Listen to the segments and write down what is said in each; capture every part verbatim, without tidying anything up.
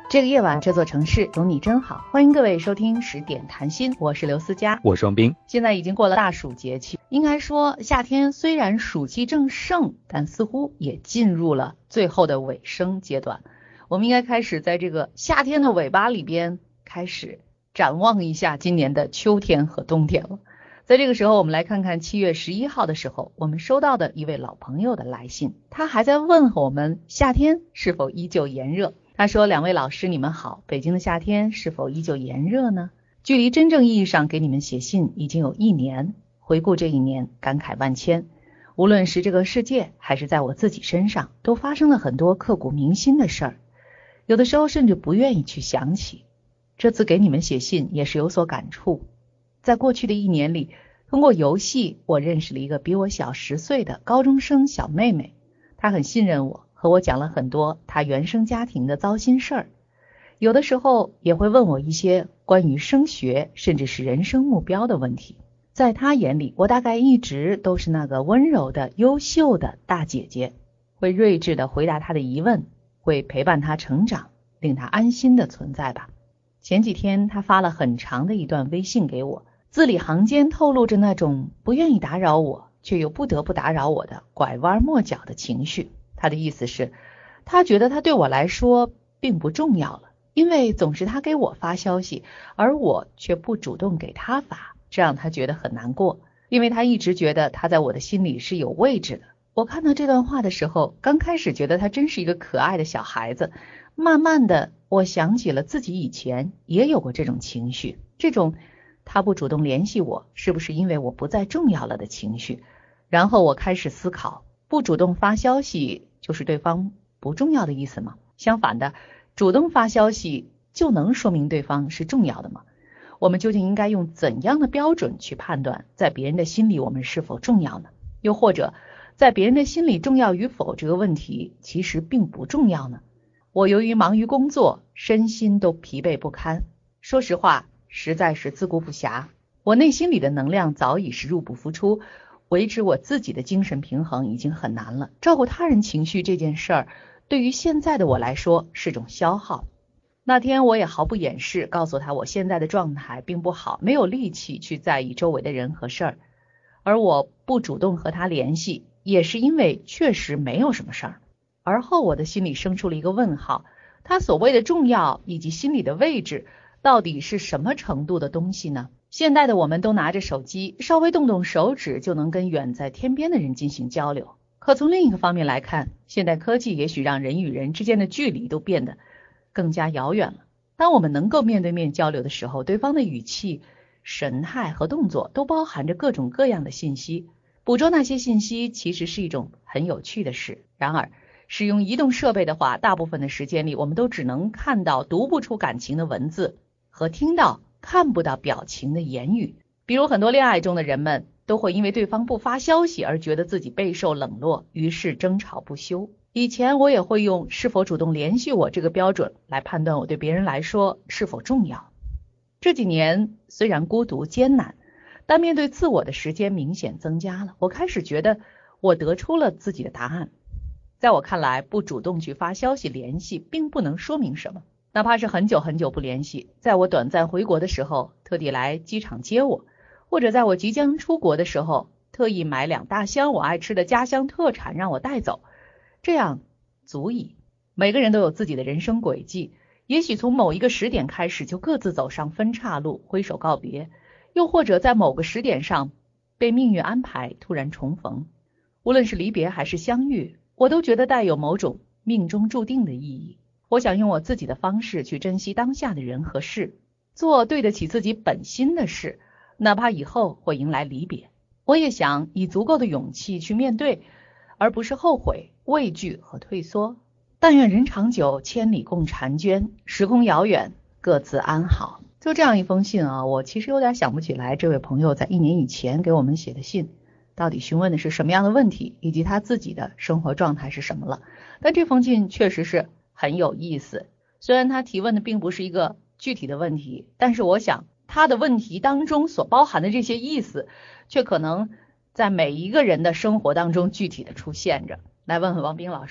这个夜晚，这座城市有你真好。欢迎各位收听十点谈心，我是刘思佳， 我是王斌。 现在已经过了大暑节气，应该说夏天虽然暑气正盛，但似乎也进入了最后的尾声阶段。我们应该开始在这个夏天的尾巴里边开始展望一下今年的秋天和冬天了。在这个时候，我们来看看七月十一号的时候，我们收到的一位老朋友的来信，他还在问候我们夏天是否依旧炎热。他说，两位老师你们好，北京的夏天是否依旧炎热呢？距离真正意义上给你们写信已经有一年，回顾这一年感慨万千，无论是这个世界还是在我自己身上，都发生了很多刻骨铭心的事儿，有的时候甚至不愿意去想起。这次给你们写信也是有所感触。在过去的一年里，通过游戏我认识了一个比我小十岁的高中生小妹妹，她很信任我，和我讲了很多她原生家庭的糟心事儿，有的时候也会问我一些关于升学甚至是人生目标的问题。在她眼里，我大概一直都是那个温柔的优秀的大姐姐，会睿智的回答她的疑问，会陪伴她成长，令她安心的存在吧。前几天她发了很长的一段微信给我，字里行间透露着那种不愿意打扰我却又不得不打扰我的拐弯抹角的情绪。他的意思是，他觉得他对我来说并不重要了，因为总是他给我发消息，而我却不主动给他发，这让他觉得很难过，因为他一直觉得他在我的心里是有位置的。我看到这段话的时候，刚开始觉得他真是一个可爱的小孩子，慢慢的我想起了自己以前也有过这种情绪，这种他不主动联系我是不是因为我不再重要了的情绪。然后我开始思考，不主动发消息就是对方不重要的意思吗？相反的，主动发消息就能说明对方是重要的吗？我们究竟应该用怎样的标准去判断在别人的心里我们是否重要呢？又或者在别人的心里重要与否这个问题其实并不重要呢？我由于忙于工作，身心都疲惫不堪，说实话实在是自顾不暇，我内心里的能量早已是入不敷出，维持我自己的精神平衡已经很难了，照顾他人情绪这件事儿对于现在的我来说是种消耗。那天我也毫不掩饰告诉他，我现在的状态并不好，没有力气去在意周围的人和事儿，而我不主动和他联系也是因为确实没有什么事儿。而后我的心里生出了一个问号，他所谓的重要以及心理的位置到底是什么程度的东西呢？现代的我们都拿着手机，稍微动动手指就能跟远在天边的人进行交流。可从另一个方面来看，现代科技也许让人与人之间的距离都变得更加遥远了。当我们能够面对面交流的时候，对方的语气、神态和动作都包含着各种各样的信息，捕捉那些信息其实是一种很有趣的事。然而使用移动设备的话，大部分的时间里我们都只能看到读不出感情的文字和听到看不到表情的言语。比如很多恋爱中的人们都会因为对方不发消息而觉得自己备受冷落，于是争吵不休。以前我也会用是否主动联系我这个标准来判断我对别人来说是否重要。这几年虽然孤独艰难，但面对自我的时间明显增加了，我开始觉得我得出了自己的答案。在我看来，不主动去发消息联系并不能说明什么，哪怕是很久很久不联系，在我短暂回国的时候特地来机场接我，或者在我即将出国的时候特意买两大箱我爱吃的家乡特产让我带走，这样足矣。每个人都有自己的人生轨迹，也许从某一个时点开始就各自走上分岔路，挥手告别，又或者在某个时点上被命运安排突然重逢。无论是离别还是相遇，我都觉得带有某种命中注定的意义。我想用我自己的方式去珍惜当下的人和事，做对得起自己本心的事，哪怕以后会迎来离别。我也想以足够的勇气去面对，而不是后悔、畏惧和退缩。但愿人长久，千里共婵娟，时空遥远，各自安好。就这样一封信啊，我其实有点想不起来这位朋友在一年以前给我们写的信到底询问的是什么样的问题，以及他自己的生活状态是什么了。但这封信确实是很有意思，虽然他提问的并不是一个具体的问题，但是我想他的问题当中所包含的这些意思，却可能在每一个人的生活当中具体的出现着。来问问王斌老师。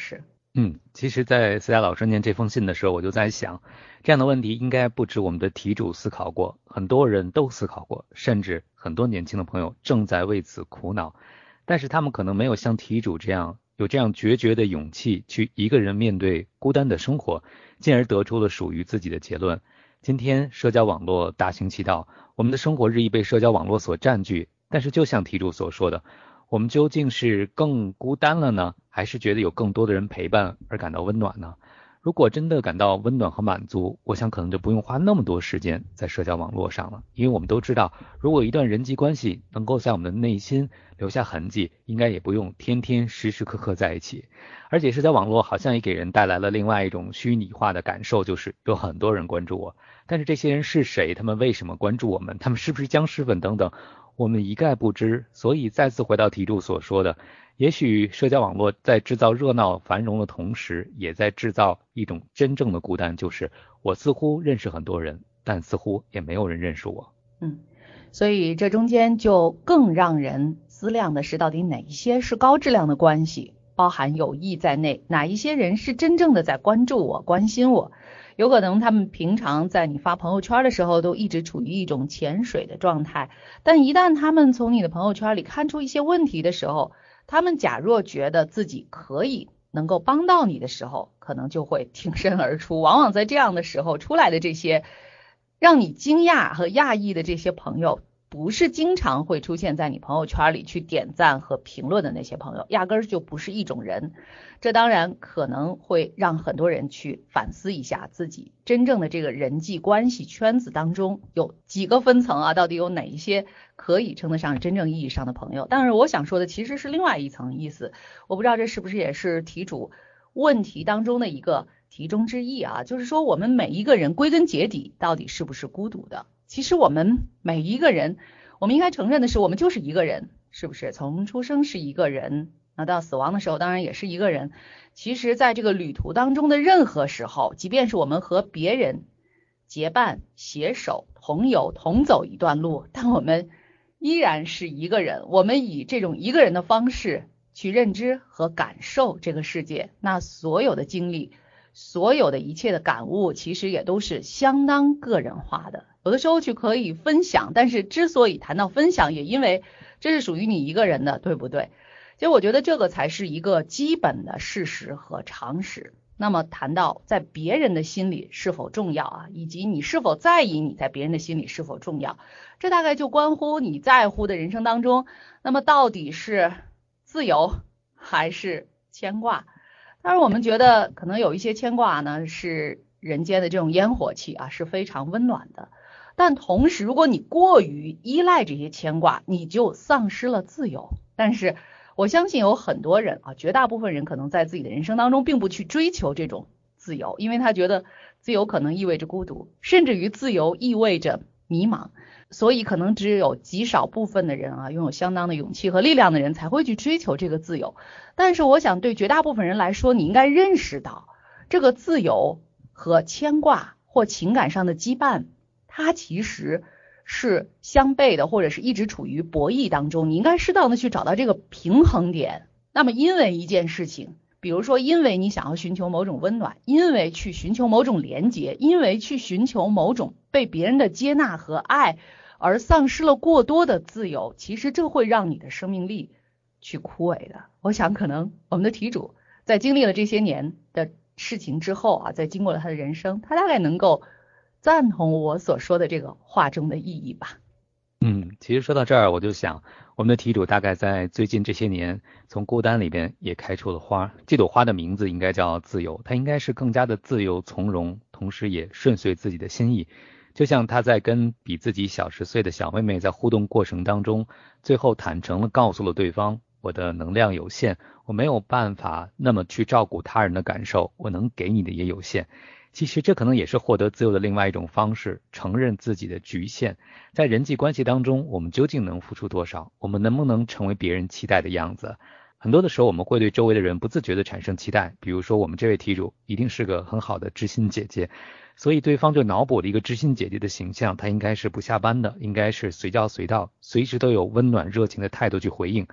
嗯，其实在思佳老师念这封信的时候，我就在想，这样的问题应该不止我们的题主思考过，很多人都思考过，甚至很多年轻的朋友正在为此苦恼，但是他们可能没有像题主这样有这样决绝的勇气去一个人面对孤单的生活，进而得出了属于自己的结论。今天社交网络大行其道，我们的生活日益被社交网络所占据，但是就像题主所说的，我们究竟是更孤单了呢，还是觉得有更多的人陪伴而感到温暖呢？如果真的感到温暖和满足，我想可能就不用花那么多时间在社交网络上了，因为我们都知道，如果一段人际关系能够在我们的内心留下痕迹，应该也不用天天时时刻刻在一起。而且社交网络好像也给人带来了另外一种虚拟化的感受，就是有很多人关注我，但是这些人是谁？他们为什么关注我们？他们是不是僵尸粉等等？我们一概不知。所以再次回到题主所说的，也许社交网络在制造热闹繁荣的同时，也在制造一种真正的孤单，就是我似乎认识很多人，但似乎也没有人认识我。 嗯，所以这中间就更让人思量的是，到底哪一些是高质量的关系，包含友谊在内，哪一些人是真正的在关注我、关心我。有可能他们平常在你发朋友圈的时候都一直处于一种潜水的状态，但一旦他们从你的朋友圈里看出一些问题的时候，他们假若觉得自己可以能够帮到你的时候，可能就会挺身而出。往往在这样的时候出来的这些让你惊讶和讶异的这些朋友，不是经常会出现在你朋友圈里去点赞和评论的那些朋友，压根儿就不是一种人。这当然可能会让很多人去反思一下自己真正的这个人际关系圈子当中有几个分层啊，到底有哪一些可以称得上真正意义上的朋友。但是我想说的其实是另外一层意思，我不知道这是不是也是题主问题当中的一个题中之意啊，就是说我们每一个人归根结底到底是不是孤独的。其实我们每一个人，我们应该承认的是，我们就是一个人，是不是？从出生是一个人，那到死亡的时候当然也是一个人。其实在这个旅途当中的任何时候，即便是我们和别人结伴携手同游同走一段路，但我们依然是一个人。我们以这种一个人的方式去认知和感受这个世界，那所有的经历，所有的一切的感悟，其实也都是相当个人化的。有的时候去可以分享，但是之所以谈到分享，也因为这是属于你一个人的，对不对？其实我觉得这个才是一个基本的事实和常识。那么谈到在别人的心里是否重要啊，以及你是否在意你在别人的心里是否重要，这大概就关乎你在乎的人生当中，那么到底是自由还是牵挂。当然我们觉得可能有一些牵挂呢是人间的这种烟火气啊，是非常温暖的，但同时如果你过于依赖这些牵挂，你就丧失了自由。但是我相信有很多人啊，绝大部分人可能在自己的人生当中并不去追求这种自由，因为他觉得自由可能意味着孤独，甚至于自由意味着迷茫，所以可能只有极少部分的人啊，拥有相当的勇气和力量的人才会去追求这个自由。但是我想对绝大部分人来说，你应该认识到这个自由和牵挂或情感上的羁绊，它其实是相悖的，或者是一直处于博弈当中，你应该适当的去找到这个平衡点。那么因为一件事情，比如说因为你想要寻求某种温暖，因为去寻求某种连结，因为去寻求某种被别人的接纳和爱，而丧失了过多的自由，其实这会让你的生命力去枯萎的。我想可能我们的题主在经历了这些年的事情之后啊，在经过了他的人生，他大概能够赞同我所说的这个话中的意义吧。 嗯，其实说到这儿，我就想，我们的题主大概在最近这些年，从孤单里边也开出了花。这朵花的名字应该叫自由，它应该是更加的自由从容，同时也顺遂自己的心意。就像他在跟比自己小十岁的小妹妹在互动过程当中，最后坦诚的告诉了对方，我的能量有限，我没有办法那么去照顾他人的感受，我能给你的也有限。其实这可能也是获得自由的另外一种方式，承认自己的局限。在人际关系当中，我们究竟能付出多少？我们能不能成为别人期待的样子？很多的时候我们会对周围的人不自觉地产生期待，比如说我们这位题主一定是个很好的知心姐姐，所以对方就脑补了一个知心姐姐的形象，她应该是不下班的，应该是随叫随到，随时都有温暖热情的态度去回应。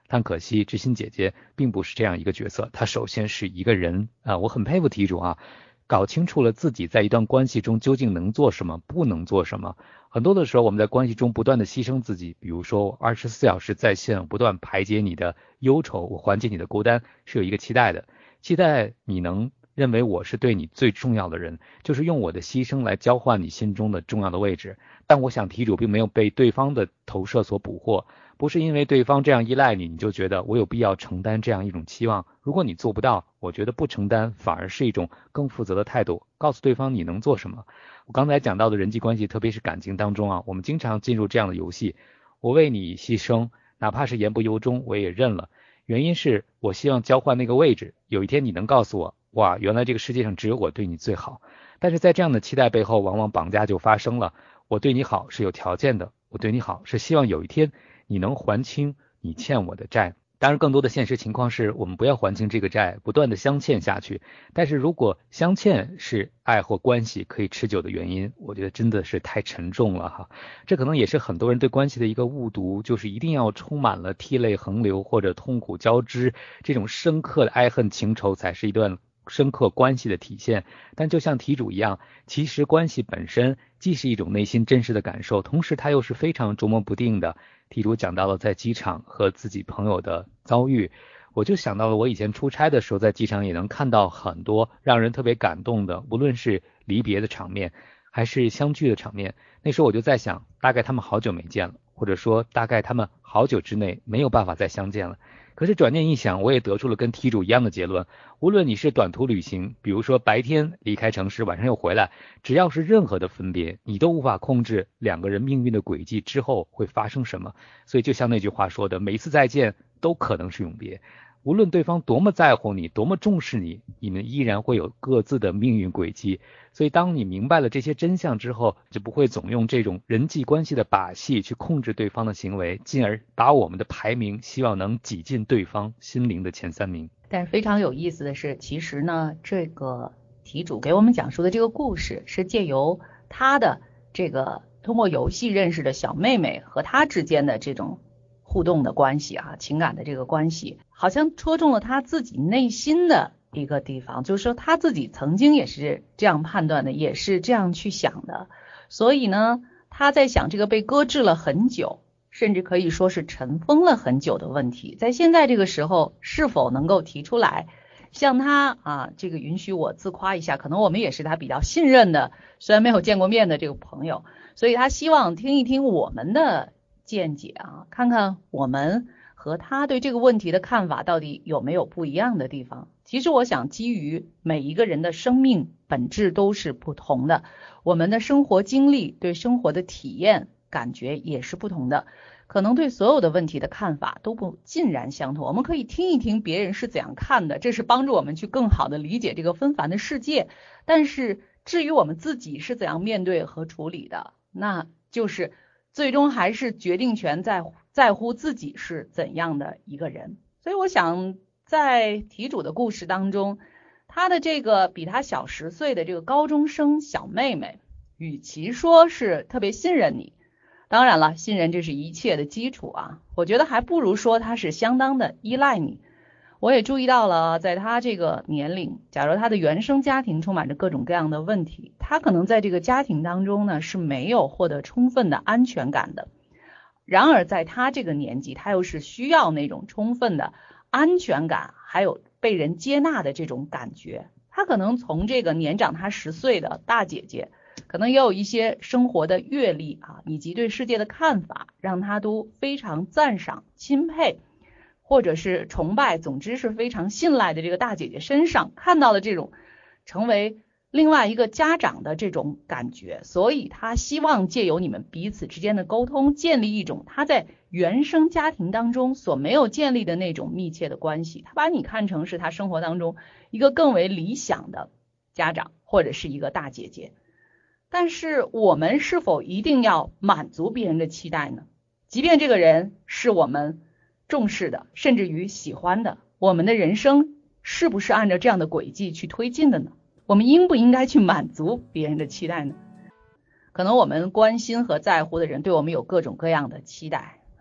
但可惜知心姐姐并不是这样一个角色，她首先是一个人啊，我很佩服题主啊，搞清楚了自己在一段关系中究竟能做什么，不能做什么。很多的时候我们在关系中不断的牺牲自己，比如说二十四小时在线，不断排解你的忧愁，我缓解你的孤单，是有一个期待的，期待你能认为我是对你最重要的人，就是用我的牺牲来交换你心中的重要的位置。但我想题主并没有被对方的投射所捕获，不是因为对方这样依赖你，你就觉得我有必要承担这样一种期望。如果你做不到，我觉得不承担反而是一种更负责的态度，告诉对方你能做什么。我刚才讲到的人际关系，特别是感情当中啊，我们经常进入这样的游戏，我为你牺牲，哪怕是言不由衷，我也认了。原因是我希望交换那个位置，有一天你能告诉我，哇，原来这个世界上只有我对你最好。但是在这样的期待背后，往往绑架就发生了。我对你好是有条件的，我对你好是希望有一天你能还清你欠我的债。当然更多的现实情况是我们不要还清这个债，不断的相欠下去。但是如果相欠是爱或关系可以持久的原因，我觉得真的是太沉重了哈。这可能也是很多人对关系的一个误读，就是一定要充满了涕泪横流或者痛苦交织，这种深刻的爱恨情仇才是一段深刻关系的体现。但就像题主一样，其实关系本身既是一种内心真实的感受，同时它又是非常捉摸不定的。题主讲到了在机场和自己朋友的遭遇，我就想到了我以前出差的时候，在机场也能看到很多让人特别感动的，无论是离别的场面还是相聚的场面。那时候我就在想，大概他们好久没见了，或者说大概他们好久之内没有办法再相见了。可是转念一想，我也得出了跟题主一样的结论，无论你是短途旅行，比如说白天离开城市，晚上又回来，只要是任何的分别，你都无法控制两个人命运的轨迹之后会发生什么。所以就像那句话说的，每一次再见都可能是永别。无论对方多么在乎你，多么重视你，你们依然会有各自的命运轨迹。所以当你明白了这些真相之后，就不会总用这种人际关系的把戏去控制对方的行为，进而把我们的排名希望能挤进对方心灵的前三名。 但是非常有意思的是，其实呢，这个题主给我们讲述的这个故事是借由他的这个通过游戏认识的小妹妹和他之间的这种互动的关系啊，情感的这个关系，好像戳中了他自己内心的一个地方，就是说他自己曾经也是这样判断的，也是这样去想的。所以呢，他在想这个被搁置了很久，甚至可以说是尘封了很久的问题，在现在这个时候是否能够提出来，像他啊，这个允许我自夸一下，可能我们也是他比较信任的，虽然没有见过面的这个朋友，所以他希望听一听我们的见解啊，看看我们和他对这个问题的看法到底有没有不一样的地方。其实我想基于每一个人的生命本质都是不同的，我们的生活经历对生活的体验感觉也是不同的，可能对所有的问题的看法都不尽然相同。我们可以听一听别人是怎样看的，这是帮助我们去更好的理解这个纷繁的世界，但是至于我们自己是怎样面对和处理的，那就是最终还是决定权在在乎自己是怎样的一个人。所以我想在题主的故事当中，他的这个比他小十岁的这个高中生小妹妹，与其说是特别信任你，当然了，信任这是一切的基础啊，我觉得还不如说他是相当的依赖你。我也注意到了，在他这个年龄，假如他的原生家庭充满着各种各样的问题，他可能在这个家庭当中呢是没有获得充分的安全感的。然而在他这个年纪，他又是需要那种充分的安全感，还有被人接纳的这种感觉。他可能从这个年长他十岁的大姐姐，可能也有一些生活的阅历啊，以及对世界的看法，让他都非常赞赏、钦佩，或者是崇拜，总之是非常信赖的这个大姐姐身上看到了这种成为另外一个家长的这种感觉，所以他希望借由你们彼此之间的沟通，建立一种他在原生家庭当中所没有建立的那种密切的关系。他把你看成是他生活当中一个更为理想的家长，或者是一个大姐姐。但是我们是否一定要满足别人的期待呢？即便这个人是我们重视的，甚至于喜欢的，我们的人生是不是按照这样的轨迹去推进的呢？我们应不应该去满足别人的期待呢？可能我们关心和在乎的人对我们有各种各样的期待，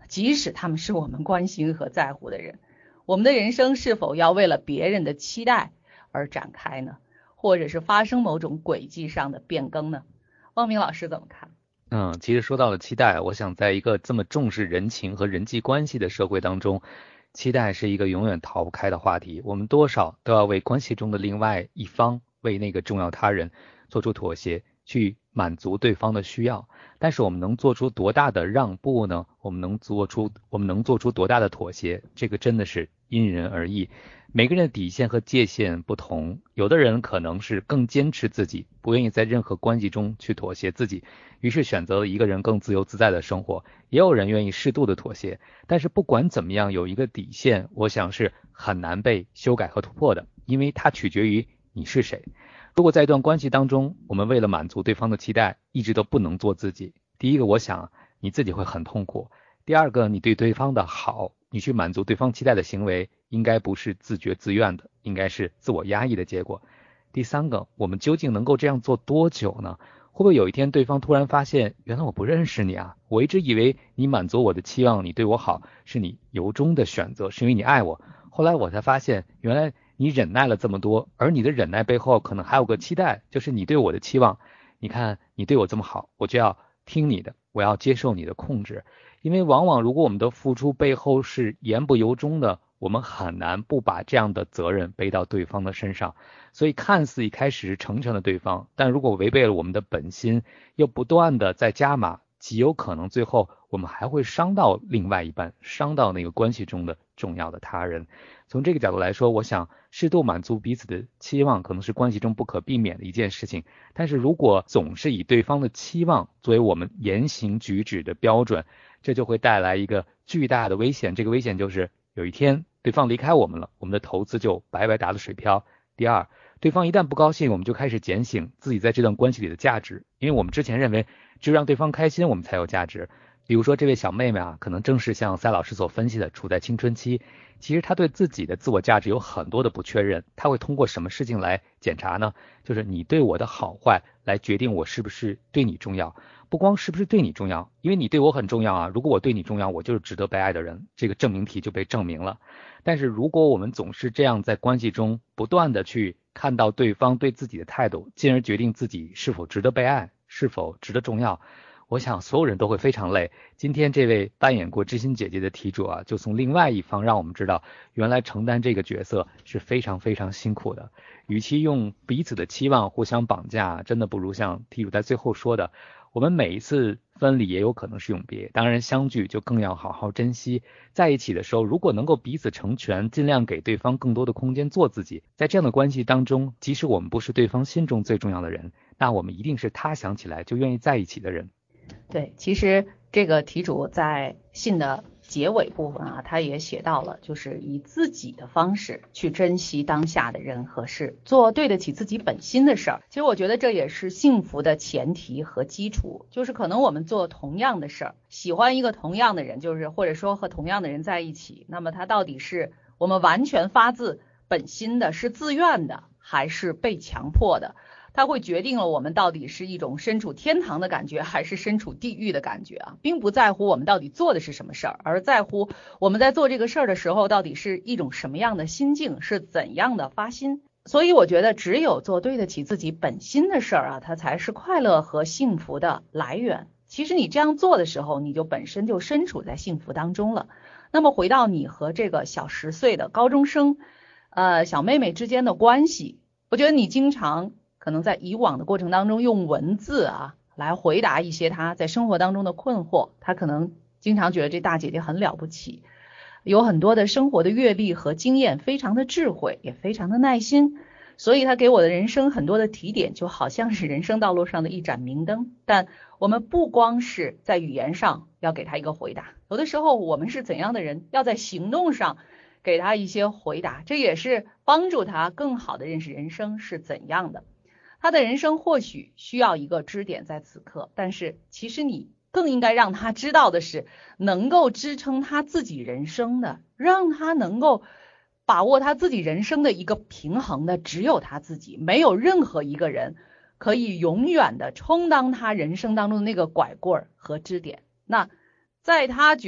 即使他们是我们关心和在乎的人。我们的人生是否要为了别人的期待而展开呢？或者是发生某种轨迹上的变更呢？汪明老师怎么看？ 嗯，其实说到了期待，我想在一个这么重视人情和人际关系的社会当中，期待是一个永远逃不开的话题。我们多少都要为关系中的另外一方，为那个重要他人做出妥协，去满足对方的需要。但是我们能做出多大的让步呢？我们能做出我们能做出多大的妥协？这个真的是因人而异。每个人的底线和界限不同，有的人可能是更坚持自己，不愿意在任何关系中去妥协自己，于是选择了一个人更自由自在的生活。也有人愿意适度的妥协，但是不管怎么样，有一个底线，我想是很难被修改和突破的，因为它取决于你是谁。如果在一段关系当中，我们为了满足对方的期待，一直都不能做自己，第一个，我想你自己会很痛苦；第二个，你对对方的好，你去满足对方期待的行为，应该不是自觉自愿的，应该是自我压抑的结果。第三个，我们究竟能够这样做多久呢？会不会有一天对方突然发现，原来我不认识你啊，我一直以为你满足我的期望，你对我好是你由衷的选择，是因为你爱我，后来我才发现，原来你忍耐了这么多，而你的忍耐背后可能还有个期待，就是你对我的期望。你看你对我这么好，我就要听你的，我要接受你的控制。因为往往如果我们的付出背后是言不由衷的，我们很难不把这样的责任背到对方的身上。所以看似一开始是成全了对方，但如果违背了我们的本心，又不断的在加码，极有可能最后我们还会伤到另外一半，伤到那个关系中的重要的他人。从这个角度来说，我想适度满足彼此的期望可能是关系中不可避免的一件事情，但是如果总是以对方的期望作为我们言行举止的标准，这就会带来一个巨大的危险。这个危险就是有一天对方离开我们了，我们的投资就白白打了水漂。第二，对方一旦不高兴，我们就开始检醒自己在这段关系里的价值，因为我们之前认为只有让对方开心我们才有价值。比如说这位小妹妹啊，可能正是像赛老师所分析的，处在青春期，其实她对自己的自我价值有很多的不确认。她会通过什么事情来检查呢？就是你对我的好坏来决定我是不是对你重要。不光是不是对你重要，因为你对我很重要啊，如果我对你重要，我就是值得被爱的人，这个证明题就被证明了。但是如果我们总是这样在关系中不断的去看到对方对自己的态度，进而决定自己是否值得被爱，是否值得重要，我想所有人都会非常累。今天这位扮演过知心姐姐的题主啊，就从另外一方让我们知道，原来承担这个角色是非常非常辛苦的。与其用彼此的期望互相绑架，真的不如像题主在最后说的，我们每一次分离也有可能是永别，当然相聚就更要好好珍惜。在一起的时候，如果能够彼此成全，尽量给对方更多的空间做自己，在这样的关系当中，即使我们不是对方心中最重要的人，那我们一定是他想起来就愿意在一起的人。 对，其实这个题主在信的结尾部分啊，他也写到了，就是以自己的方式去珍惜当下的人和事，做对得起自己本心的事儿。其实我觉得这也是幸福的前提和基础，就是可能我们做同样的事儿，喜欢一个同样的人，就是或者说和同样的人在一起，那么他到底是我们完全发自本心的，是自愿的，还是被强迫的？它会决定了我们到底是一种身处天堂的感觉，还是身处地狱的感觉啊，并不在乎我们到底做的是什么事儿，而在乎我们在做这个事儿的时候，到底是一种什么样的心境，是怎样的发心。所以我觉得只有做对得起自己本心的事儿啊，它才是快乐和幸福的来源。其实你这样做的时候，你就本身就身处在幸福当中了。那么回到你和这个小十岁的高中生，呃，小妹妹之间的关系，我觉得你经常可能在以往的过程当中用文字啊来回答一些他在生活当中的困惑，他可能经常觉得这大姐姐很了不起，有很多的生活的阅历和经验，非常的智慧，也非常的耐心，所以他给我的人生很多的提点，就好像是人生道路上的一盏明灯。但我们不光是在语言上要给他一个回答，有的时候我们是怎样的人，要在行动上给他一些回答，这也是帮助他更好的认识人生是怎样的。他的人生或许需要一个支点在此刻，但是其实你更应该让他知道的是，能够支撑他自己人生的，让他能够把握他自己人生的一个平衡的，只有他自己，没有任何一个人可以永远的充当他人生当中的那个拐棍和支点。那在他觉得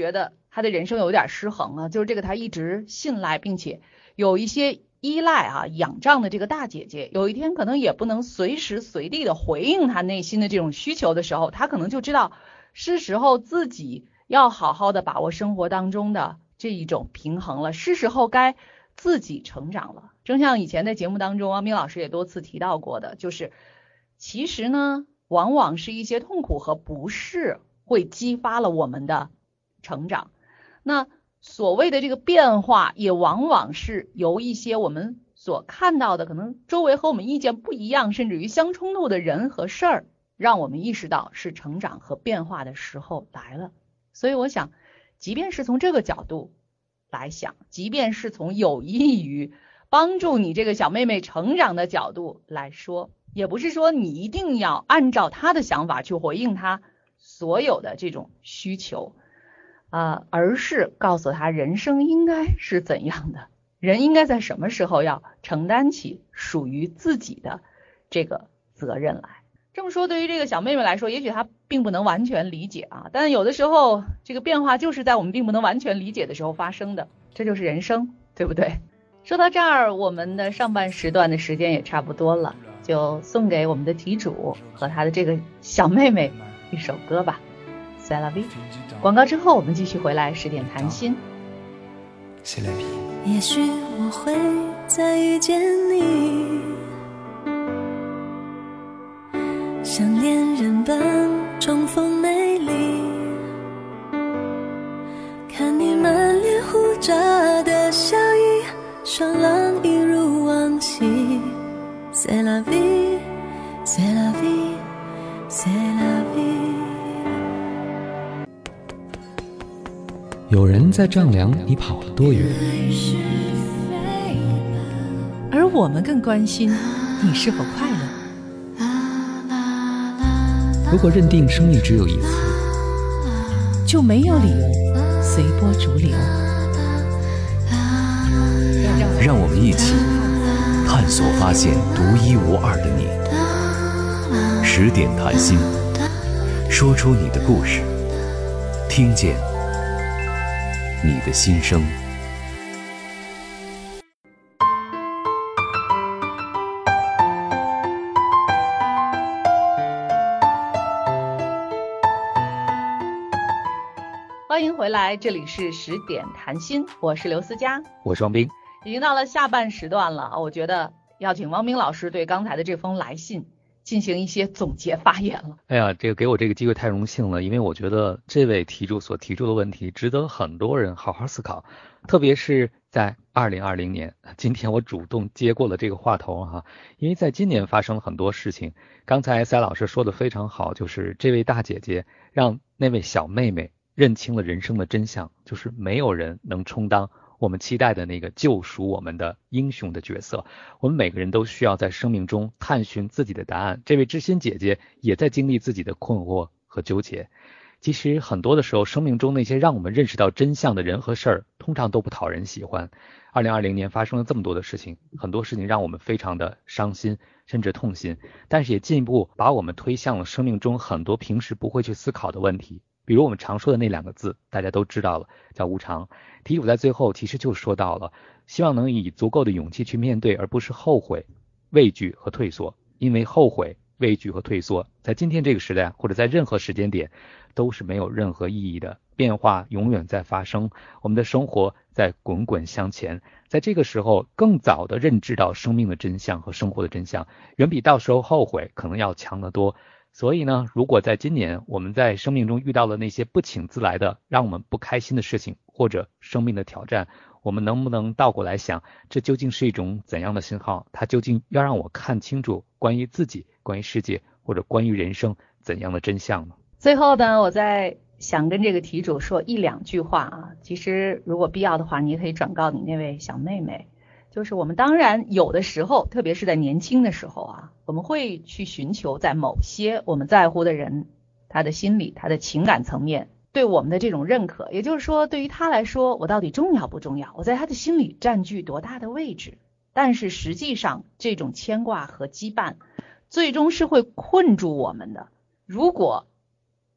他的人生有点失衡啊，就是这个他一直信赖并且有一些依赖啊仰仗的这个大姐姐，有一天可能也不能随时随地的回应他内心的这种需求的时候，他可能就知道是时候自己要好好的把握生活当中的这一种平衡了，是时候该自己成长了。正像以前在节目当中，汪冰老师也多次提到过的，就是其实呢往往是一些痛苦和不适会激发了我们的成长，那所谓的这个变化也往往是由一些我们所看到的可能周围和我们意见不一样甚至于相冲突的人和事儿，让我们意识到是成长和变化的时候来了。所以我想即便是从这个角度来想，即便是从有益于帮助你这个小妹妹成长的角度来说，也不是说你一定要按照她的想法去回应她所有的这种需求呃，而是告诉她人生应该是怎样的，人应该在什么时候要承担起属于自己的这个责任来。这么说对于这个小妹妹来说，也许她并不能完全理解啊，但有的时候这个变化就是在我们并不能完全理解的时候发生的，这就是人生，对不对？说到这儿，我们的上半时段的时间也差不多了，就送给我们的题主和他的这个小妹妹一首歌吧， C'est la vie。 广告之后我们继续回来十点谈心。 也许我会再遇见你，像恋人般重逢美丽，看你满脸胡渣的笑意，双浪一如往昔。 C'est la vie, c'est la vie, c'est la vie。 有人在丈量你跑了多远， 而我们更关心你是否快乐。 如果认定生命只有一次， 就没有理由随波逐流。 让我们一起探索发现独一无二的你。十点谈心，说出你的故事，听见你的心声。 欢迎回来，这里是十点谈心，我是刘思佳， 我是汪冰。 已经到了下半时段了，我觉得要请汪冰老师对刚才的这封来信进行一些总结发言了。 哎呀，这个给我这个机会太荣幸了，因为我觉得这位题主所提出的问题值得很多人好好思考，特别是在二零二零年，今天我主动接过了这个话头哈，因为在今年发生了很多事情。刚才塞老师说的非常好，就是这位大姐姐让那位小妹妹认清了人生的真相，就是没有人能充当我们期待的那个救赎我们的英雄的角色，我们每个人都需要在生命中探寻自己的答案。这位知心姐姐也在经历自己的困惑和纠结。其实很多的时候，生命中那些让我们认识到真相的人和事儿，通常都不讨人喜欢。二零二零年发生了这么多的事情，很多事情让我们非常的伤心，甚至痛心，但是也进一步把我们推向了生命中很多平时不会去思考的问题。比如我们常说的那两个字，大家都知道了，叫无常。题主在最后其实就说到了，希望能以足够的勇气去面对，而不是后悔、畏惧和退缩。因为后悔、畏惧和退缩，在今天这个时代，或者在任何时间点，都是没有任何意义的。变化永远在发生，我们的生活在滚滚向前。在这个时候，更早的认知到生命的真相和生活的真相，远比到时候后悔可能要强得多。所以呢，如果在今年我们在生命中遇到了那些不请自来的让我们不开心的事情，或者生命的挑战，我们能不能倒过来想，这究竟是一种怎样的信号？它究竟要让我看清楚关于自己、关于世界或者关于人生怎样的真相呢？ 最后呢，我再想跟这个题主说一两句话啊，其实如果必要的话，你也可以转告你那位小妹妹。就是我们当然有的时候，特别是在年轻的时候啊，我们会去寻求在某些我们在乎的人他的心理、他的情感层面对我们的这种认可，也就是说对于他来说，我到底重要不重要，我在他的心里占据多大的位置。但是实际上这种牵挂和羁绊最终是会困住我们的。如果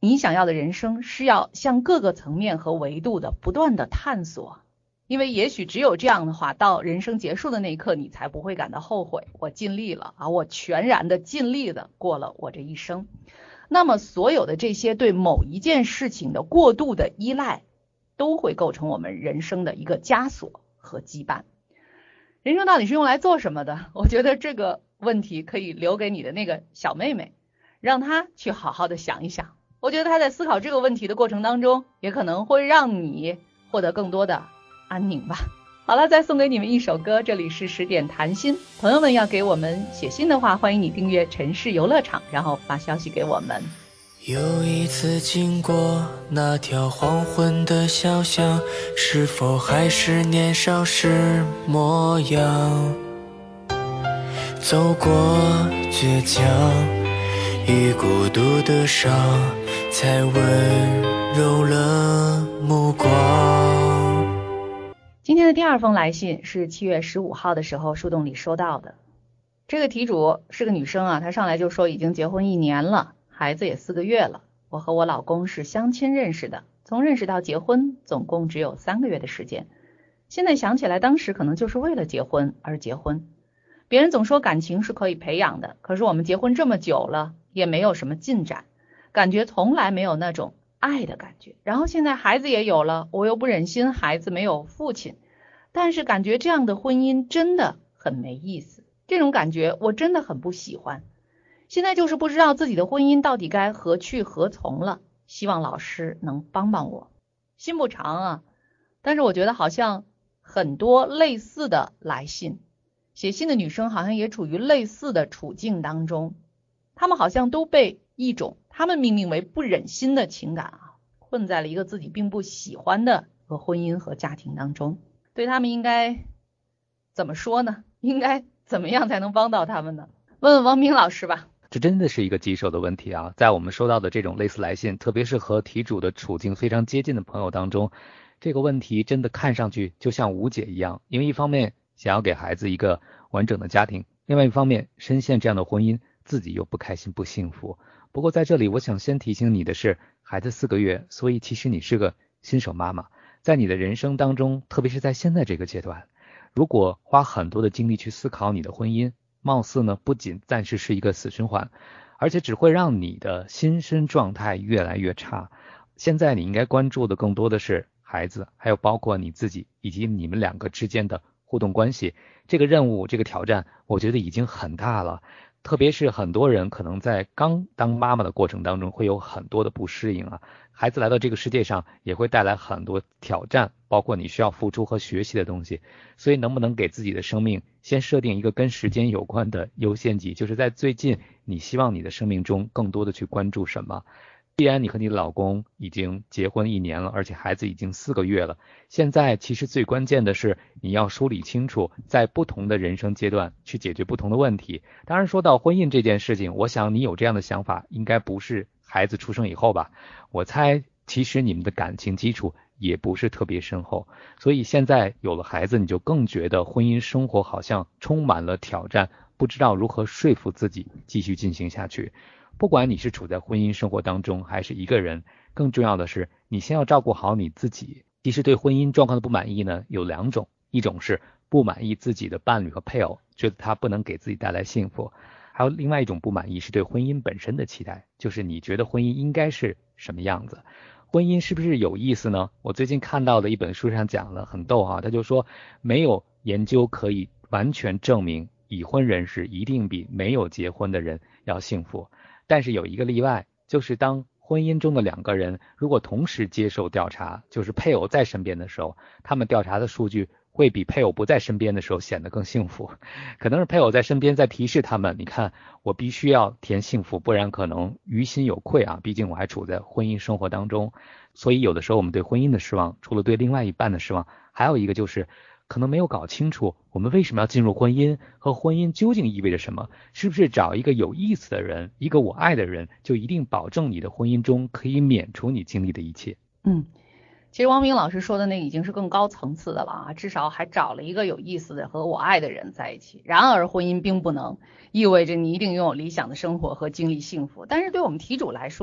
你想要的人生是要向各个层面和维度的不断的探索，因为也许只有这样的话，到人生结束的那一刻，你才不会感到后悔，我尽力了啊，我全然的尽力的过了我这一生。那么所有的这些对某一件事情的过度的依赖，都会构成我们人生的一个枷锁和羁绊。人生到底是用来做什么的？我觉得这个问题可以留给你的那个小妹妹，让她去好好的想一想。我觉得她在思考这个问题的过程当中，也可能会让你获得更多的安宁吧。好了，再送给你们一首歌，这里是十点谈心。朋友们要给我们写信的话，欢迎你订阅城市游乐场，然后发消息给我们。 有一次经过那条黄昏的小巷，是否还是年少时模样？走过倔强与孤独的伤，才温柔了目光。 今天的第二封来信是七月十五号的时候树洞里收到的。这个题主是个女生啊，她上来就说已经结婚一年了，孩子也四个月了。我和我老公是相亲认识的，从认识到结婚总共只有三个月的时间。现在想起来，当时可能就是为了结婚而结婚。别人总说感情是可以培养的，可是我们结婚这么久了，也没有什么进展，感觉从来没有那种爱的感觉。然后现在孩子也有了，我又不忍心孩子没有父亲，但是感觉这样的婚姻真的很没意思，这种感觉我真的很不喜欢。现在就是不知道自己的婚姻到底该何去何从了，希望老师能帮帮我。信不长啊，但是我觉得好像很多类似的来信，写信的女生好像也处于类似的处境当中，她们好像都被一种她们命名为不忍心的情感啊，困在了一个自己并不喜欢的和婚姻和家庭当中。对她们应该怎么说呢？应该怎么样才能帮到她们呢？问问王明老师吧。 这真的是一个棘手的问题啊！在我们收到的这种类似来信，特别是和题主的处境非常接近的朋友当中，这个问题真的看上去就像无解一样。因为一方面想要给孩子一个完整的家庭，另外一方面深陷这样的婚姻，自己又不开心不幸福。不过在这里我想先提醒你的是，孩子四个月，所以其实你是个新手妈妈。在你的人生当中，特别是在现在这个阶段，如果花很多的精力去思考你的婚姻，貌似呢不仅暂时是一个死循环，而且只会让你的心身状态越来越差。现在你应该关注的更多的是孩子，还有包括你自己以及你们两个之间的互动关系。这个任务，这个挑战，我觉得已经很大了。特别是很多人可能在刚当妈妈的过程当中会有很多的不适应啊，孩子来到这个世界上也会带来很多挑战，包括你需要付出和学习的东西。所以能不能给自己的生命先设定一个跟时间有关的优先级，就是在最近你希望你的生命中更多的去关注什么。既然你和你的老公已经结婚一年了，而且孩子已经四个月了，现在其实最关键的是你要梳理清楚，在不同的人生阶段去解决不同的问题。当然说到婚姻这件事情，我想你有这样的想法应该不是孩子出生以后吧，我猜其实你们的感情基础也不是特别深厚，所以现在有了孩子，你就更觉得婚姻生活好像充满了挑战，不知道如何说服自己继续进行下去。不管你是处在婚姻生活当中还是一个人，更重要的是你先要照顾好你自己。其实对婚姻状况的不满意呢有两种，一种是不满意自己的伴侣和配偶，觉得他不能给自己带来幸福，还有另外一种不满意是对婚姻本身的期待，就是你觉得婚姻应该是什么样子，婚姻是不是有意思呢？我最近看到的一本书上讲了很逗啊，他就说没有研究可以完全证明已婚人士一定比没有结婚的人要幸福，但是有一个例外，就是当婚姻中的两个人如果同时接受调查，就是配偶在身边的时候，他们调查的数据会比配偶不在身边的时候显得更幸福。可能是配偶在身边在提示他们，你看我必须要填幸福，不然可能于心有愧啊，毕竟我还处在婚姻生活当中。所以有的时候我们对婚姻的失望，除了对另外一半的失望，还有一个就是可能没有搞清楚我们为什么要进入婚姻，和婚姻究竟意味着什么，是不是找一个有意思的人，一个我爱的人，就一定保证你的婚姻中可以免除你经历的一切。 嗯，其实王明老师说的那已经是更高层次的了啊，至少还找了一个有意思的和我爱的人在一起。然而婚姻并不能意味着你一定拥有理想的生活和经历幸福，但是对我们题主来说，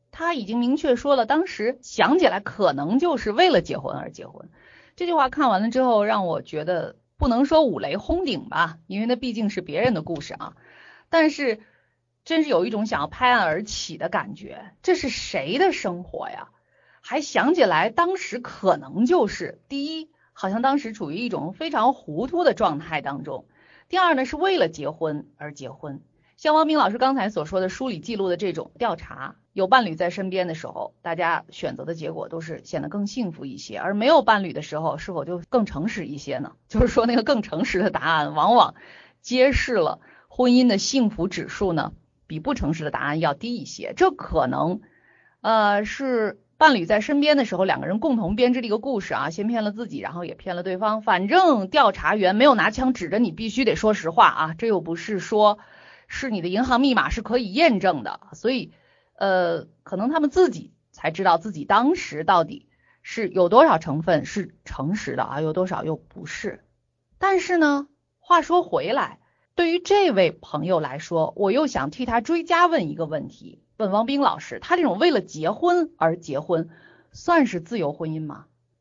他已经明确说了，当时想起来可能就是为了结婚而结婚。这句话看完了之后，让我觉得不能说五雷轰顶吧，因为那毕竟是别人的故事啊，但是真是有一种想要拍案而起的感觉。这是谁的生活呀？还想起来当时可能就是第一，好像当时处于一种非常糊涂的状态当中；第二呢，是为了结婚而结婚。像汪冰老师刚才所说的书里记录的这种调查，有伴侣在身边的时候，大家选择的结果都是显得更幸福一些，而没有伴侣的时候，是否就更诚实一些呢？就是说那个更诚实的答案往往揭示了婚姻的幸福指数呢比不诚实的答案要低一些。这可能呃是伴侣在身边的时候，两个人共同编织的一个故事啊，先骗了自己，然后也骗了对方。反正调查员没有拿枪指着你，必须得说实话啊，这又不是说是你的银行密码是可以验证的，所以呃，可能他们自己才知道自己当时到底是有多少成分是诚实的啊，有多少又不是。但是呢，话说回来，对于这位朋友来说，我又想替他追加问一个问题，问汪冰老师，他这种为了结婚而结婚，算是自由婚姻吗？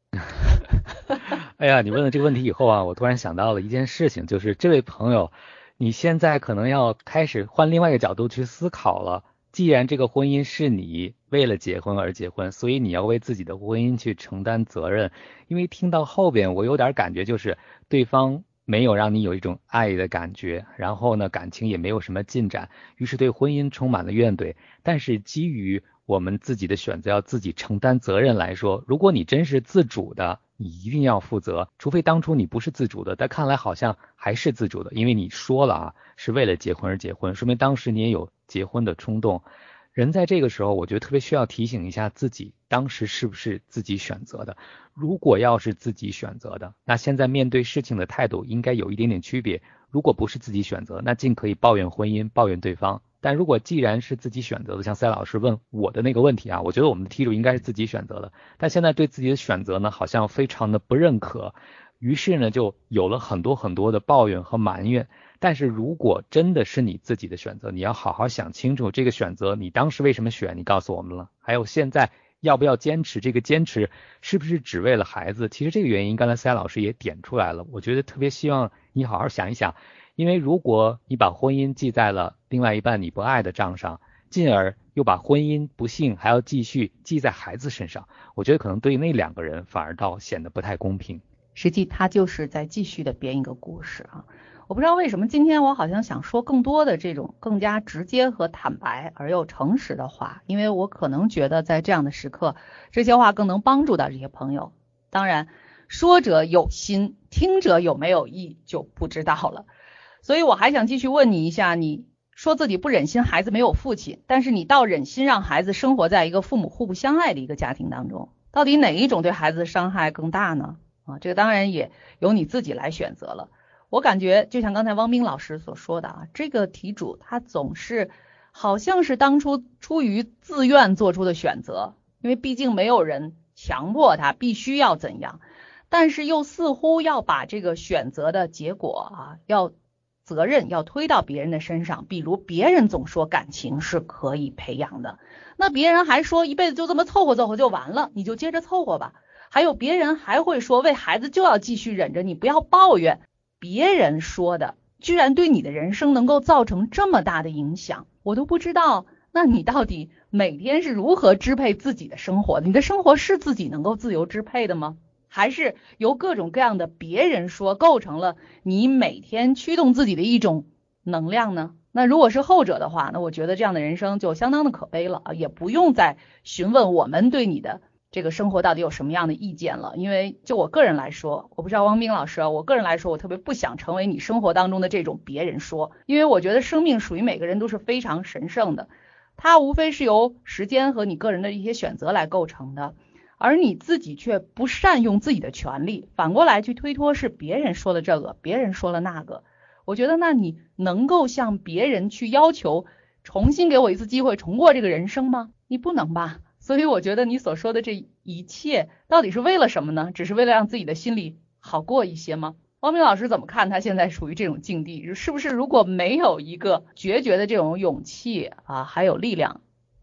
哎呀，你问了这个问题以后啊，我突然想到了一件事情，就是这位朋友，你现在可能要开始换另外一个角度去思考了。既然这个婚姻是你为了结婚而结婚，所以你要为自己的婚姻去承担责任。因为听到后边我有点感觉，就是对方没有让你有一种爱的感觉，然后呢感情也没有什么进展，于是对婚姻充满了怨怼。但是基于我们自己的选择要自己承担责任来说，如果你真是自主的，你一定要负责，除非当初你不是自主的，但看来好像还是自主的，因为你说了啊，是为了结婚而结婚，说明当时你也有结婚的冲动。人在这个时候，我觉得特别需要提醒一下自己，当时是不是自己选择的？如果要是自己选择的，那现在面对事情的态度应该有一点点区别。如果不是自己选择，那尽可以抱怨婚姻，抱怨对方。但如果既然是自己选择的，像塞老师问我的那个问题啊，我觉得我们的题主应该是自己选择的，但现在对自己的选择呢，好像非常的不认可，于是呢就有了很多很多的抱怨和埋怨。但是如果真的是你自己的选择，你要好好想清楚这个选择你当时为什么选，你告诉我们了，还有现在要不要坚持，这个坚持是不是只为了孩子。其实这个原因刚才塞老师也点出来了，我觉得特别希望你好好想一想。因为如果你把婚姻记在了另外一半你不爱的账上，进而又把婚姻不幸还要继续记在孩子身上，我觉得可能对那两个人反而倒显得不太公平。 实际他就是在继续的编一个故事啊。我不知道为什么今天我好像想说更多的这种更加直接和坦白而又诚实的话，因为我可能觉得在这样的时刻，这些话更能帮助到这些朋友。当然说者有心，听者有没有意就不知道了。所以我还想继续问你一下，你说自己不忍心孩子没有父亲，但是你倒忍心让孩子生活在一个父母互不相爱的一个家庭当中，到底哪一种对孩子的伤害更大呢？啊，这个当然也由你自己来选择了。我感觉就像刚才汪冰老师所说的啊，这个题主他总是好像是当初出于自愿做出的选择，因为毕竟没有人强迫他必须要怎样，但是又似乎要把这个选择的结果啊，要责任要推到别人的身上。比如别人总说感情是可以培养的，那别人还说一辈子就这么凑合凑合就完了，你就接着凑合吧。还有别人还会说为孩子就要继续忍着，你不要抱怨。别人说的居然对你的人生能够造成这么大的影响，我都不知道那你到底每天是如何支配自己的生活？你的生活是自己能够自由支配的吗？还是由各种各样的别人说构成了你每天驱动自己的一种能量呢？那如果是后者的话，那我觉得这样的人生就相当的可悲了啊，也不用再询问我们对你的这个生活到底有什么样的意见了。因为就我个人来说，我不知道汪冰老师啊，我个人来说，我特别不想成为你生活当中的这种别人说，因为我觉得生命属于每个人都是非常神圣的，它无非是由时间和你个人的一些选择来构成的，而你自己却不善用自己的权利，反过来去推脱是别人说了这个，别人说了那个。我觉得那你能够向别人去要求重新给我一次机会重过这个人生吗？你不能吧。所以我觉得你所说的这一切到底是为了什么呢？只是为了让自己的心里好过一些吗？汪冰老师怎么看他现在处于这种境地？是不是如果没有一个决绝的这种勇气啊，还有力量，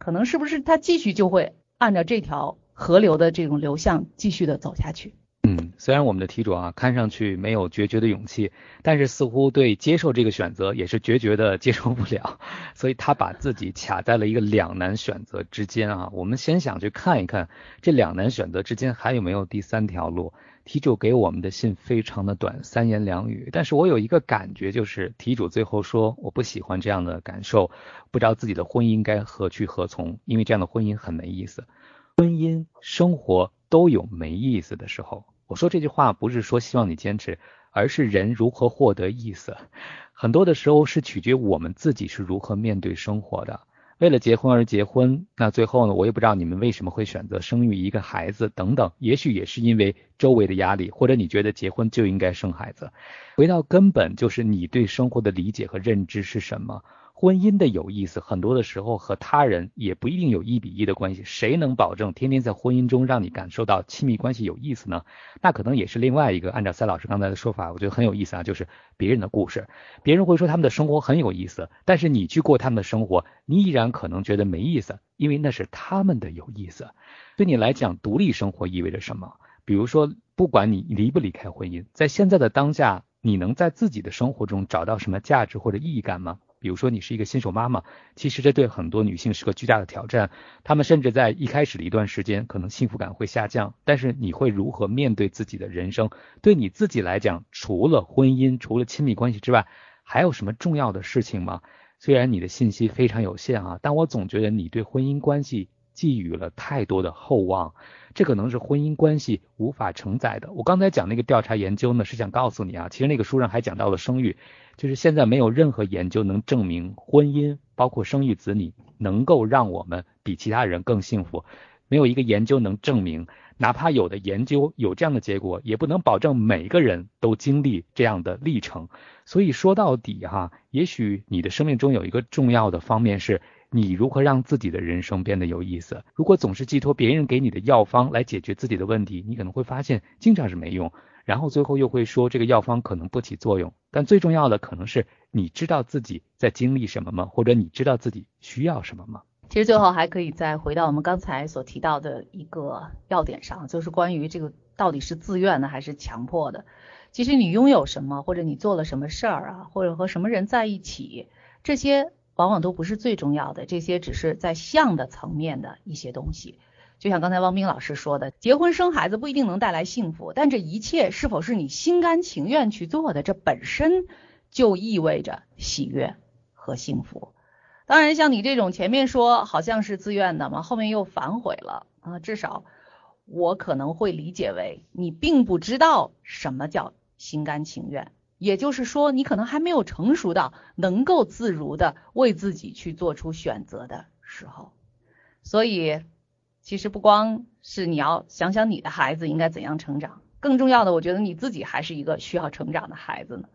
可能是不是他继续就会按照这条河流的这种流向继续的走下去。 嗯，虽然我们的题主啊看上去没有决绝的勇气，但是似乎对接受这个选择也是决绝的接受不了，所以他把自己卡在了一个两难选择之间啊。我们先想去看一看这两难选择之间还有没有第三条路。题主给我们的信非常的短，三言两语，但是我有一个感觉，就是题主最后说我不喜欢这样的感受，不知道自己的婚姻该何去何从，因为这样的婚姻很没意思。婚姻生活都有没意思的时候，我说这句话不是说希望你坚持，而是人如何获得意思，很多的时候是取决我们自己是如何面对生活的。为了结婚而结婚，那最后呢，我也不知道你们为什么会选择生育一个孩子等等，也许也是因为周围的压力，或者你觉得结婚就应该生孩子。回到根本，就是你对生活的理解和认知是什么。婚姻的有意思，很多的时候和他人也不一定有一比一的关系。谁能保证天天在婚姻中让你感受到亲密关系有意思呢？那可能也是另外一个，按照赛老师刚才的说法，我觉得很有意思啊，就是别人的故事。别人会说他们的生活很有意思，但是你去过他们的生活，你依然可能觉得没意思，因为那是他们的有意思。对你来讲，独立生活意味着什么？比如说，不管你离不离开婚姻，在现在的当下，你能在自己的生活中找到什么价值或者意义感吗？比如说你是一个新手妈妈，其实这对很多女性是个巨大的挑战，她们甚至在一开始的一段时间可能幸福感会下降，但是你会如何面对自己的人生？对你自己来讲，除了婚姻，除了亲密关系之外，还有什么重要的事情吗？虽然你的信息非常有限啊，但我总觉得你对婚姻关系寄予了太多的厚望，这可能是婚姻关系无法承载的。我刚才讲那个调查研究呢，是想告诉你啊，其实那个书上还讲到了生育，就是现在没有任何研究能证明婚姻包括生育子女能够让我们比其他人更幸福，没有一个研究能证明，哪怕有的研究有这样的结果，也不能保证每个人都经历这样的历程。所以说到底哈，也许你的生命中有一个重要的方面是你如何让自己的人生变得有意思。如果总是寄托别人给你的药方来解决自己的问题，你可能会发现经常是没用，然后最后又会说这个药方可能不起作用。但最重要的可能是你知道自己在经历什么吗？或者你知道自己需要什么吗？ 其实最后还可以再回到我们刚才所提到的一个要点上，就是关于这个到底是自愿的还是强迫的。其实你拥有什么，或者你做了什么事儿啊，或者和什么人在一起，这些往往都不是最重要的，这些只是在相的层面的一些东西。就像刚才汪冰老师说的，结婚生孩子不一定能带来幸福，但这一切是否是你心甘情愿去做的，这本身就意味着喜悦和幸福。当然像你这种前面说好像是自愿的嘛，后面又反悔了啊，至少我可能会理解为你并不知道什么叫心甘情愿，也就是说你可能还没有成熟到能够自如的为自己去做出选择的时候。所以其实不光是你要想想你的孩子应该怎样成长，更重要的我觉得你自己还是一个需要成长的孩子呢。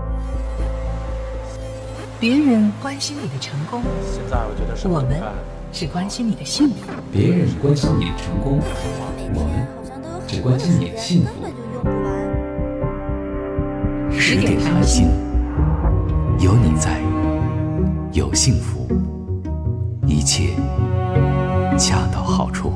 别人关心你的成功， 现在我觉得是我们只关心你的幸福。 别人关心你的成功，我们只关心你的幸福。 十点谈心，有你在，有幸福，一切恰到好处。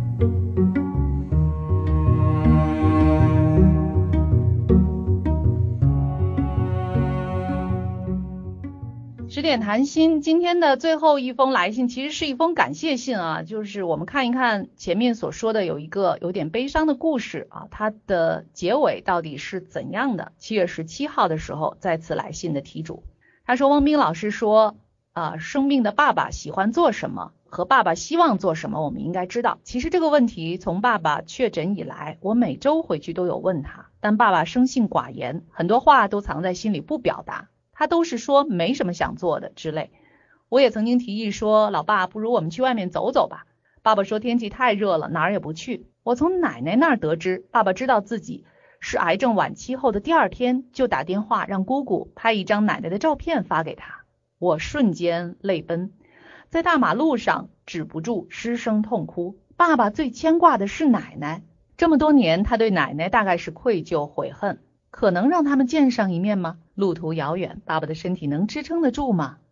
十点谈心，今天的最后一封来信其实是一封感谢信啊，就是我们看一看前面所说的有一个有点悲伤的故事啊，它的结尾到底是怎样的。七月十七号的时候再次来信的题主，他说汪冰老师说啊，生病的爸爸喜欢做什么和爸爸希望做什么我们应该知道。其实这个问题从爸爸确诊以来，我每周回去都有问他，但爸爸生性寡言，很多话都藏在心里不表达，他都是说没什么想做的之类。我也曾经提议说，老爸，不如我们去外面走走吧。爸爸说天气太热了，哪儿也不去。我从奶奶那儿得知，爸爸知道自己是癌症晚期后的第二天，就打电话让姑姑拍一张奶奶的照片发给他。我瞬间泪奔，在大马路上止不住失声痛哭。爸爸最牵挂的是奶奶，这么多年他对奶奶大概是愧疚悔恨，可能让他们见上一面吗？路途遥远，爸爸的身体能支撑得住吗？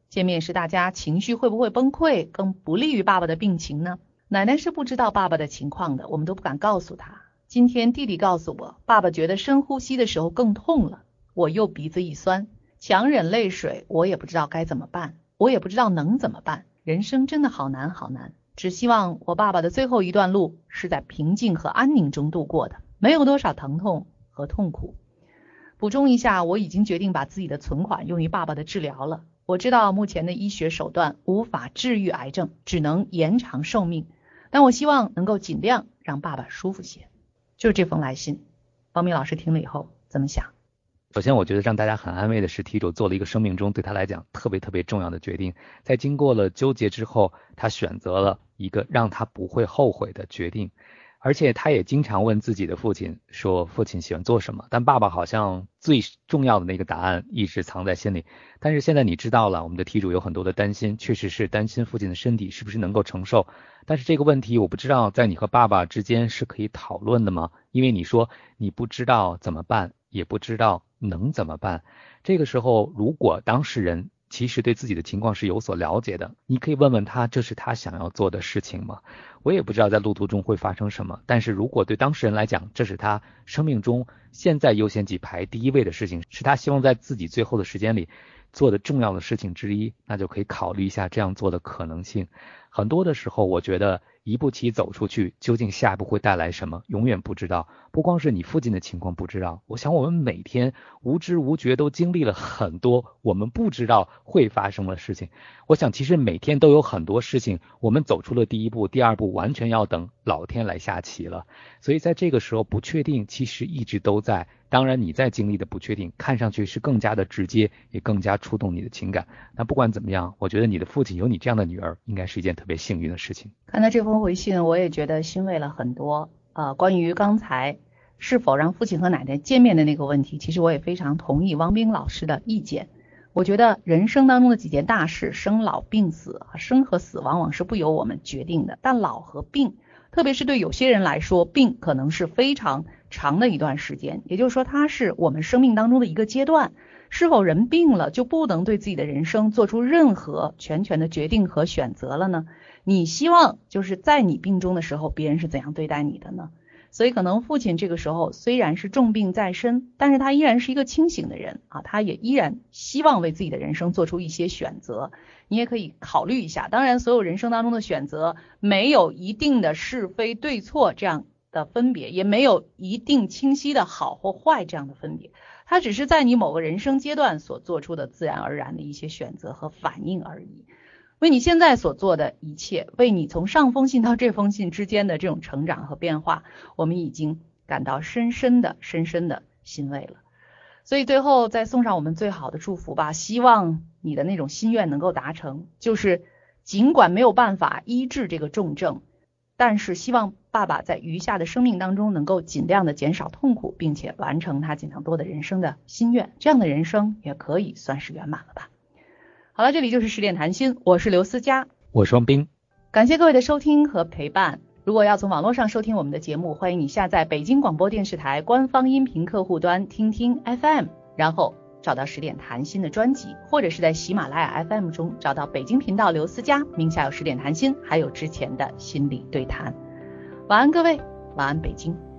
见面时大家情绪会不会崩溃，更不利于爸爸的病情呢？奶奶是不知道爸爸的情况的，我们都不敢告诉他。今天弟弟告诉我，爸爸觉得深呼吸的时候更痛了，我又鼻子一酸，强忍泪水，我也不知道该怎么办，我也不知道能怎么办。人生真的好难好难，只希望我爸爸的最后一段路是在平静和安宁中度过的，没有多少疼痛和痛苦。补充一下，我已经决定把自己的存款用于爸爸的治疗了。我知道目前的医学手段无法治愈癌症，只能延长寿命，但我希望能够尽量让爸爸舒服些。就是这封来信，方明老师听了以后怎么想？ 首先我觉得让大家很安慰的是，题主做了一个生命中对他来讲特别特别重要的决定，在经过了纠结之后，他选择了一个让他不会后悔的决定。而且他也经常问自己的父亲说父亲喜欢做什么，但爸爸好像最重要的那个答案一直藏在心里。但是现在你知道了，我们的题主有很多的担心，确实是担心父亲的身体是不是能够承受。但是这个问题我不知道在你和爸爸之间是可以讨论的吗？因为你说你不知道怎么办，也不知道能怎么办。这个时候如果当事人其实对自己的情况是有所了解的，你可以问问他这是他想要做的事情吗？我也不知道在路途中会发生什么，但是如果对当事人来讲这是他生命中现在优先级排第一位的事情，是他希望在自己最后的时间里做的重要的事情之一，那就可以考虑一下这样做的可能性。很多的时候我觉得一步棋走出去，究竟下一步会带来什么永远不知道。不光是你父亲的情况不知道，我想我们每天无知无觉都经历了很多我们不知道会发生的事情。我想其实每天都有很多事情我们走出了第一步，第二步完全要等老天来下棋了。所以在这个时候不确定其实一直都在，当然你在经历的不确定看上去是更加的直接，也更加触动你的情感。那不管怎么样，我觉得你的父亲有你这样的女儿应该是一件特别幸运的事情。 看到这封回信我也觉得欣慰了很多。呃，关于刚才是否让父亲和奶奶见面的那个问题，其实我也非常同意汪冰老师的意见。我觉得人生当中的几件大事，生老病死，生和死往往是不由我们决定的，但老和病，特别是对有些人来说，病可能是非常长的一段时间，也就是说它是我们生命当中的一个阶段。是否人病了就不能对自己的人生做出任何全权的决定和选择了呢？你希望就是在你病中的时候别人是怎样对待你的呢？所以可能父亲这个时候虽然是重病在身，但是他依然是一个清醒的人啊，他也依然希望为自己的人生做出一些选择。你也可以考虑一下，当然所有人生当中的选择没有一定的是非对错这样的分别，也没有一定清晰的好或坏这样的分别，它只是在你某个人生阶段所做出的自然而然的一些选择和反应而已。为你现在所做的一切，为你从上封信到这封信之间的这种成长和变化，我们已经感到深深的深深的欣慰了。所以最后再送上我们最好的祝福吧，希望你的那种心愿能够达成，就是尽管没有办法医治这个重症，但是希望爸爸在余下的生命当中能够尽量的减少痛苦，并且完成他尽量多的人生的心愿，这样的人生也可以算是圆满了吧。好了，这里就是十点谈心，我是刘思佳， 我是汪冰， 感谢各位的收听和陪伴。如果要从网络上收听我们的节目，欢迎你下载北京广播电视台官方音频客户端听听 F M， 然后找到十点谈心的专辑，或者是在喜马拉雅 F M 中找到北京频道刘思佳，名下有十点谈心，还有之前的心理对谈。晚安各位，晚安北京。